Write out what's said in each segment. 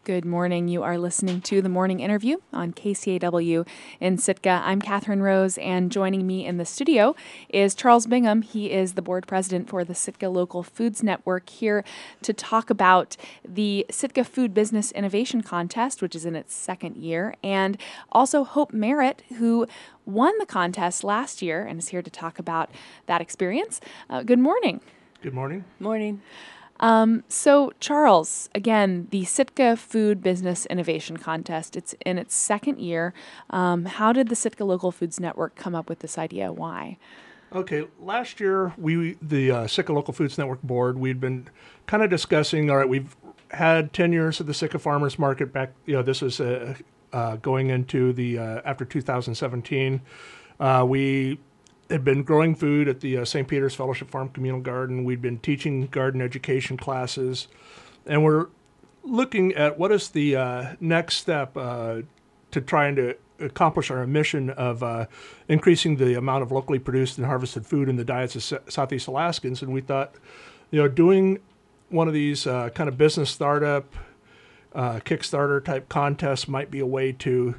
Good morning. You are listening to the morning interview on KCAW in Sitka. I'm Catherine Rose, and joining me in the studio is Charles Bingham. He is the board president for the Sitka Local Foods Network, here to talk about the Sitka Food Business Innovation Contest, which is in its second year, and also Hope Merritt, who won the contest last year and is here to talk about that experience. Good morning. Good morning. Morning. So, Charles, again, the Sitka Food Business Innovation Contest, it's in its second year. How did the Sitka Local Foods Network come up with this idea? Why? Okay, last year, the Sitka Local Foods Network board, we'd been kind of discussing, all right, we've had 10 years of the Sitka Farmers Market back, this was going into the, after 2017. We had been growing food at the St. Peter's Fellowship Farm Communal Garden. We'd been teaching garden education classes, and we're looking at what is the next step to trying to accomplish our mission of increasing the amount of locally produced and harvested food in the diets of Southeast Alaskans. And we thought, doing one of these kind of business startup, Kickstarter type contests might be a way to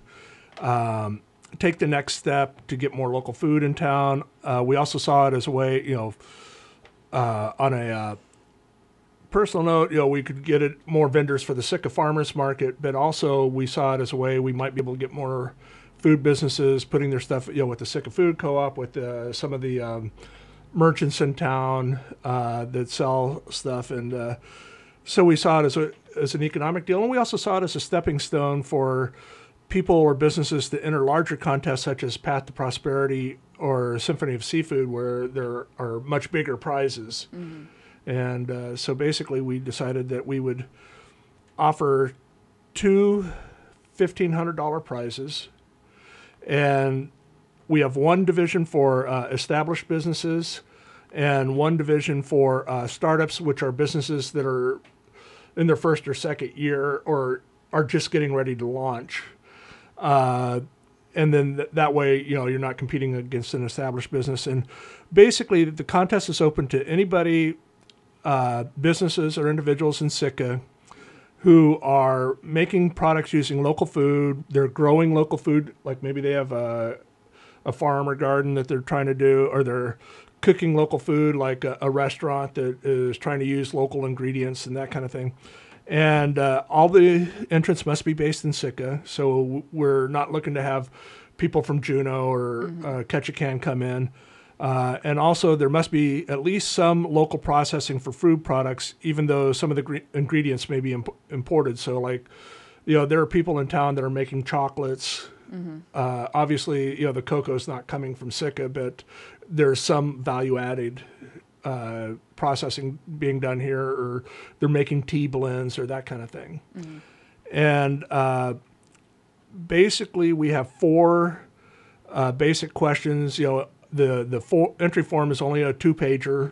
take the next step to get more local food in town. We also saw it as a way, on a personal note, we could get more vendors for the Sitka Farmers Market, but also we saw it as a way we might be able to get more food businesses putting their stuff, with the Sitka Food Co-op, with some of the merchants in town that sell stuff. And so we saw it as an economic deal, and we also saw it as a stepping stone for people or businesses to enter larger contests such as Path to Prosperity or Symphony of Seafood, where there are much bigger prizes. Mm-hmm. And so basically we decided that we would offer two $1,500 prizes. And we have one division for established businesses and one division for startups, which are businesses that are in their first or second year or are just getting ready to launch. And then that way, you're not competing against an established business. And basically, the contest is open to anybody, businesses or individuals in Sitka who are making products using local food. They're growing local food, like maybe they have a farm or garden that they're trying to do, or they're cooking local food, like a restaurant that is trying to use local ingredients and that kind of thing. And all the entrants must be based in Sitka, so we're not looking to have people from Juneau or Ketchikan come in. And also, there must be at least some local processing for food products, even though some of the ingredients may be imported. So, there are people in town that are making chocolates. Mm-hmm. Obviously, the cocoa's not coming from Sitka, but there's some value added processing being done here, or they're making tea blends or that kind of thing. Mm-hmm. And basically we have four basic questions. The entry form is only a 2-pager.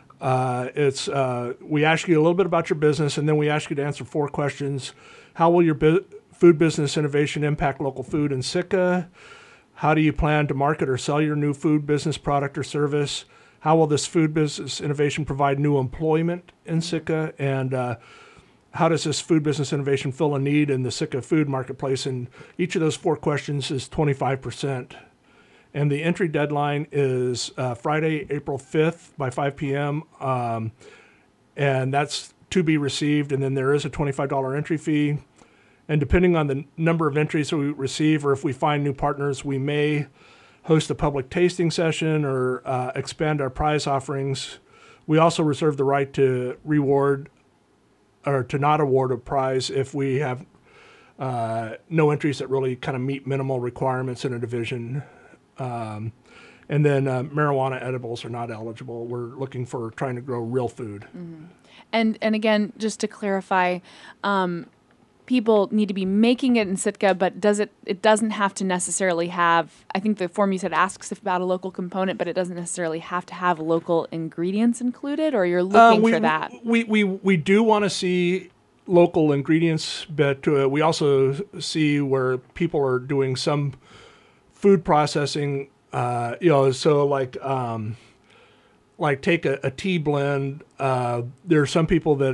We ask you a little bit about your business, and then we ask you to answer 4 questions. How will your food business innovation impact local food in Sitka? How do you plan to market or sell your new food business product or service? How will this food business innovation provide new employment in Sitka? And how does this food business innovation fill a need in the Sitka food marketplace? And each of those 4 questions is 25%. And the entry deadline is Friday, April 5th by 5 p.m. And that's to be received. And then there is a $25 entry fee. And depending on the number of entries that we receive, or if we find new partners, we may host a public tasting session or expand our prize offerings. We also reserve the right to reward or to not award a prize if we have no entries that really kind of meet minimal requirements in a division. And then marijuana edibles are not eligible. We're looking for trying to grow real food. Mm-hmm. And again, just to clarify, people need to be making it in Sitka, but it doesn't have to necessarily have, I think the form you said asks about a local component, but it doesn't necessarily have to have local ingredients included, or you're looking for that? We do want to see local ingredients, but we also see where people are doing some food processing, so like take a tea blend. There are some people that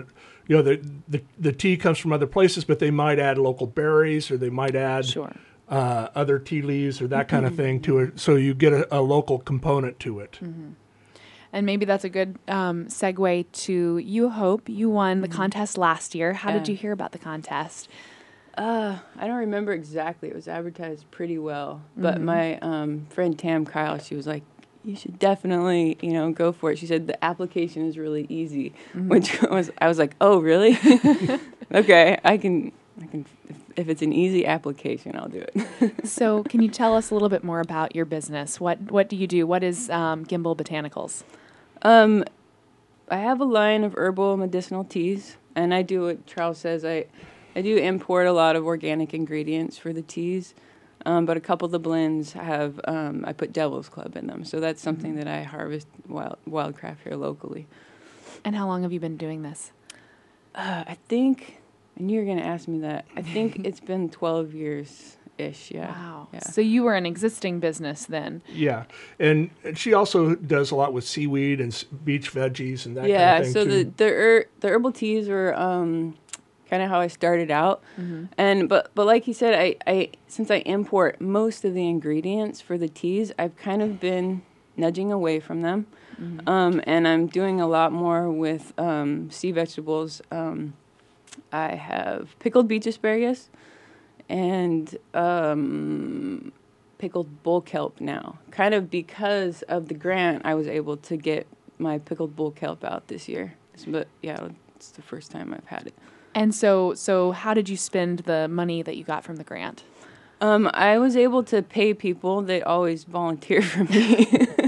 the tea comes from other places, but they might add local berries or they might add Sure. other tea leaves or that kind of thing to it. So you get a local component to it. And maybe that's a good segue to you, Hope. You won the contest last year. How did you hear about the contest? I don't remember exactly. It was advertised pretty well. But my friend Tam Kyle, she was like, you should definitely, go for it. She said the application is really easy, which I was like, oh, really? Okay, I can, if it's an easy application, I'll do it. So can you tell us a little bit more about your business? What do you do? What is Gimbal Botanicals? I have a line of herbal medicinal teas, and I do what Charles says. I do import a lot of organic ingredients for the teas, but a couple of the blends have I put Devil's Club in them, so that's something that I harvest wildcraft here locally. And how long have you been doing this? I think, and you're going to ask me that, I think it's been 12 years-ish, yeah. Wow. Yeah. So you were an existing business then. Yeah, and she also does a lot with seaweed and beach veggies and that kind Yeah, of thing so too. the herbal teas were kind of how I started out, and but like you said, I since I import most of the ingredients for the teas, I've kind of been nudging away from them, and I'm doing a lot more with sea vegetables. I have pickled beach asparagus and pickled bull kelp now. Kind of because of the grant, I was able to get my pickled bull kelp out this year. But yeah, it's the first time I've had it. And so how did you spend the money that you got from the grant? I was able to pay people. They always volunteer for me.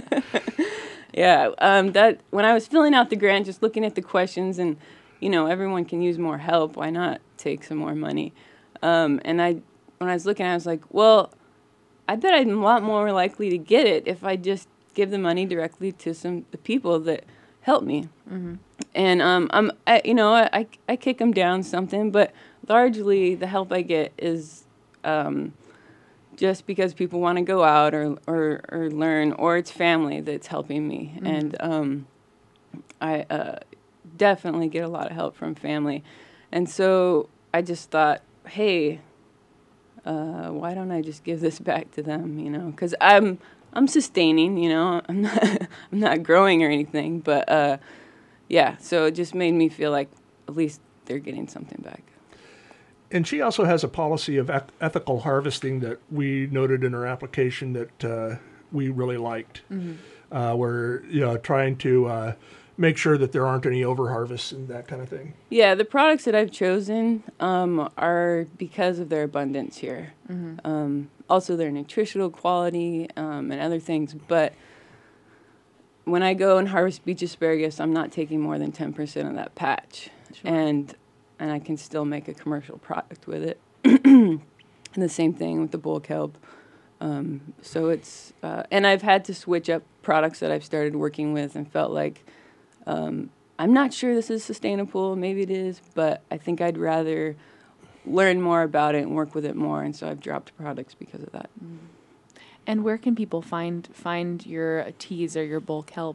Yeah, that when I was filling out the grant, just looking at the questions and, everyone can use more help. Why not take some more money? And when I was looking, I was like, well, I bet I'm a lot more likely to get it if I just give the money directly to the people that help me. And I kick them down something, but largely the help I get is just because people want to go out or learn, or it's family that's helping me. And I definitely get a lot of help from family. And so I just thought, hey, why don't I just give this back to them, because I'm sustaining, I'm not growing or anything, but yeah, so it just made me feel like at least they're getting something back. And she also has a policy of ethical harvesting that we noted in her application that we really liked. We're trying to make sure that there aren't any overharvests and that kind of thing. Yeah, the products that I've chosen are because of their abundance here. Also their nutritional quality and other things. But when I go and harvest beach asparagus, I'm not taking more than 10% of that patch. Sure. And I can still make a commercial product with it. And the same thing with the bull kelp. So it's, and I've had to switch up products that I've started working with and felt like, I'm not sure this is sustainable, maybe it is, but I think I'd rather learn more about it and work with it more, and so I've dropped products because of that. And where can people find your teas or your bull kelp?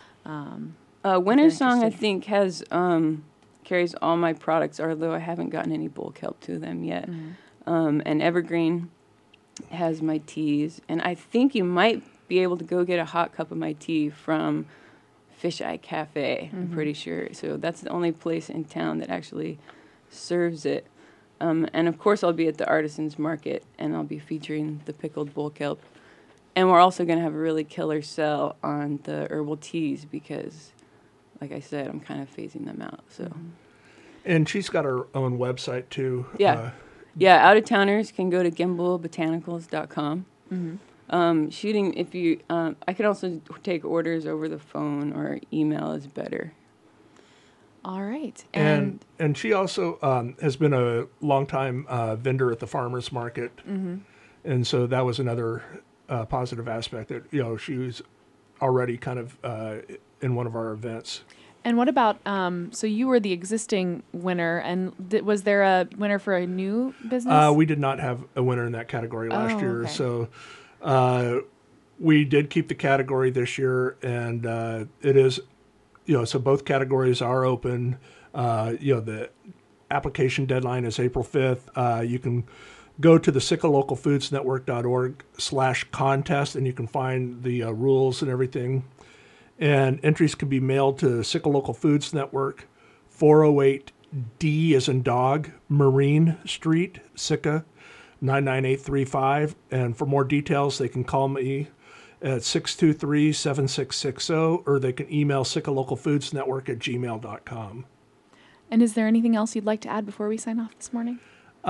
Winter Song, I think, has carries all my products, although I haven't gotten any bull kelp to them yet. And Evergreen has my teas, and I think you might be able to go get a hot cup of my tea from Fish Eye Cafe, I'm pretty sure. So that's the only place in town that actually serves it. And of course I'll be at the Artisans Market, and I'll be featuring the pickled bull kelp. And we're also going to have a really killer sell on the herbal teas because, like I said, I'm kind of phasing them out. So. And she's got her own website too. Yeah. Out-of-towners can go to gimbalbotanicals.com. Shooting, if you, I can also take orders over the phone, or email is better. All right. And she also has been a longtime vendor at the farmers market. And so that was another positive aspect that, she was already kind of in one of our events. And what about, so you were the existing winner, and was there a winner for a new business? We did not have a winner in that category last year. Okay. So we did keep the category this year, and it is, so both categories are open. The application deadline is April 5th. You can go to the sickalocalfoodsnetwork.org/contest, and you can find the rules and everything. And entries can be mailed to Sitka Local Foods Network, 408 D as in dog, Marine Street, Sitka, 99835. And for more details, they can call me at 623-7660, or they can email sickalocalfoodsnetwork@gmail.com. And is there anything else you'd like to add before we sign off this morning?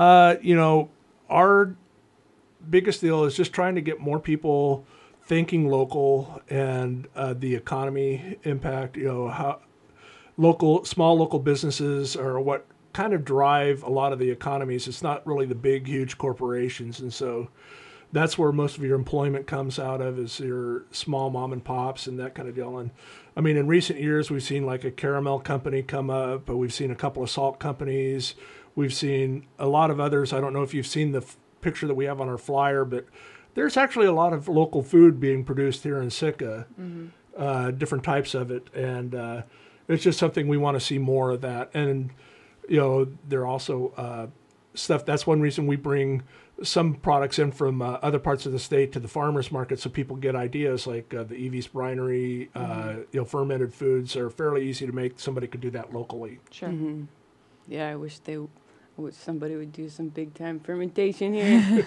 Our biggest deal is just trying to get more people thinking local and the economy impact. How small local businesses are what kind of drive a lot of the economies. It's not really the big, huge corporations, and so that's where most of your employment comes out of, is your small mom and pops and that kind of deal. And I mean, in recent years, we've seen like a caramel company come up, but we've seen a couple of salt companies. We've seen a lot of others. I don't know if you've seen the picture that we have on our flyer, but there's actually a lot of local food being produced here in Sitka, different types of it. And it's just something we want to see more of that. And, there are also stuff. That's one reason we bring some products in from other parts of the state to the farmers market, so people get ideas like the Evie's Brinery. Fermented foods are fairly easy to make. Somebody could do that locally. Sure. Mm-hmm. Yeah, I wish somebody would do some big time fermentation here.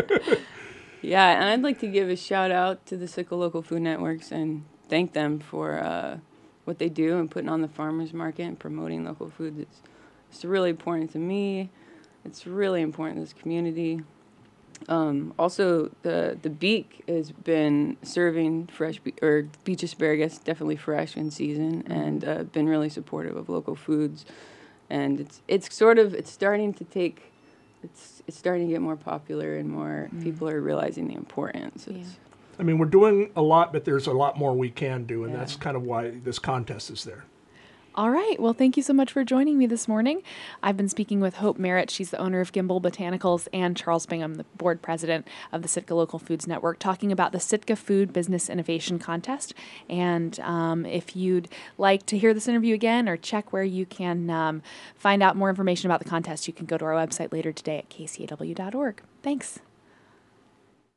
Yeah, and I'd like to give a shout out to the Sitka Local Food Networks and thank them for what they do and putting on the farmers market and promoting local foods. It's really important to me. It's really important to this community. Also, the Beak has been serving fresh beach asparagus, definitely fresh in season, and been really supportive of local foods. And it's starting to get more popular, and more people are realizing the importance. I mean, we're doing a lot, but there's a lot more we can do, and that's kind of why this contest is there. All right. Well, thank you so much for joining me this morning. I've been speaking with Hope Merritt. She's the owner of Gimbal Botanicals, and Charles Bingham, the board president of the Sitka Local Foods Network, talking about the Sitka Food Business Innovation Contest. And if you'd like to hear this interview again or check where you can find out more information about the contest, you can go to our website later today at kcaw.org. Thanks.